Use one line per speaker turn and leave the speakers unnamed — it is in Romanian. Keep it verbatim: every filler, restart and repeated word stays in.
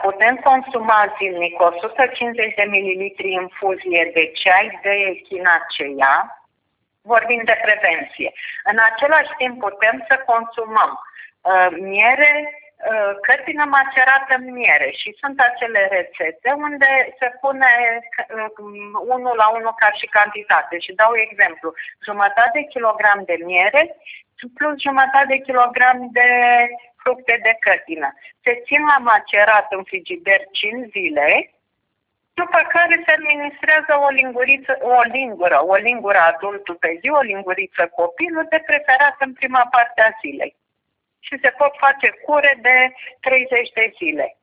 Putem consuma zilnic o sută cincizeci de mililitri infuzie de ceai de echinacea, vorbim de prevenție. În același timp putem să consumăm uh, miere, uh, cătină macerată în miere și sunt acele rețete unde se pune uh, unul la unul ca și cantitate. Și dau exemplu, jumătate de kilogram de miere plus jumătate de kilogram de fructe de cătină. Se țin la macerat în frigider cinci zile, după care se administrează o linguriță, o lingură, o lingură adultul pe zi, o linguriță copilul, de preferat în prima parte a zilei. Și se pot face cure de treizeci de zile.